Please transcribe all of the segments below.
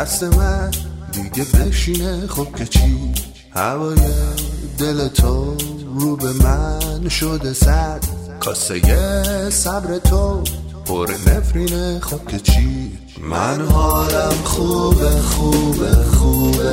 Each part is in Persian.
دست من دیگه بشینه خب که چی؟ هوای دل تو رو به من شده سد، کاسه صبر تو پر نفرینه خب که چی؟ من حالم خوبه خوبه خوبه،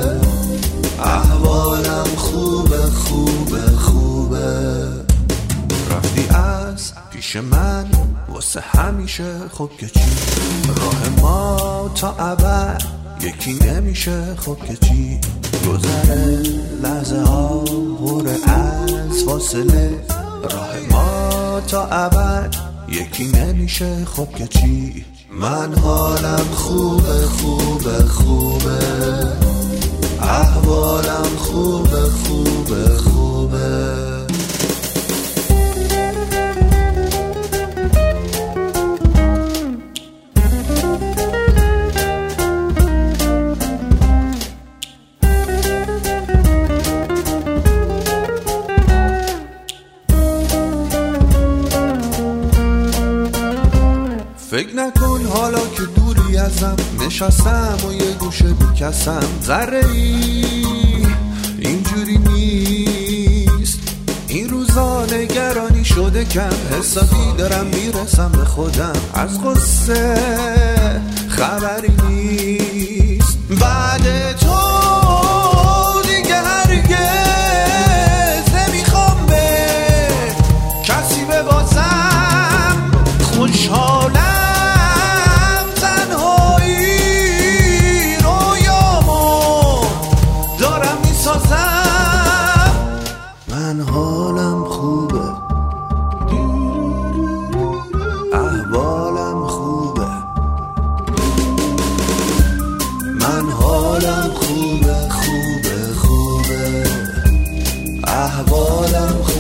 احوالم خوبه خوبه خوبه. رفتی از پیش من واسه همیشه خب که چی؟ راه ما تا ابد یکی نمیشه خب که چی؟ گذره لحظه ها غوره از فاصله، راه ما تا ابد یکی نمیشه خب که چی؟ من حالم خوبه خوبه خوبه، احوالم خوبه خوبه خوبه. فکر نکن حالا که دوری ازم، نشستم و یه گوشه بیکسم، ذره ای اینجوری نیست این روزا، نگرانی شده کم، حسابی دارم میرسم به خودم، از قصه خبری نیست بعد تو دیگه هرگز نمیخوام به کسی ببازم، خوشحالم من حالم خوبه، احوالم خوبه، من حالم خوبه خوبه خوبه، احوالم خوبه.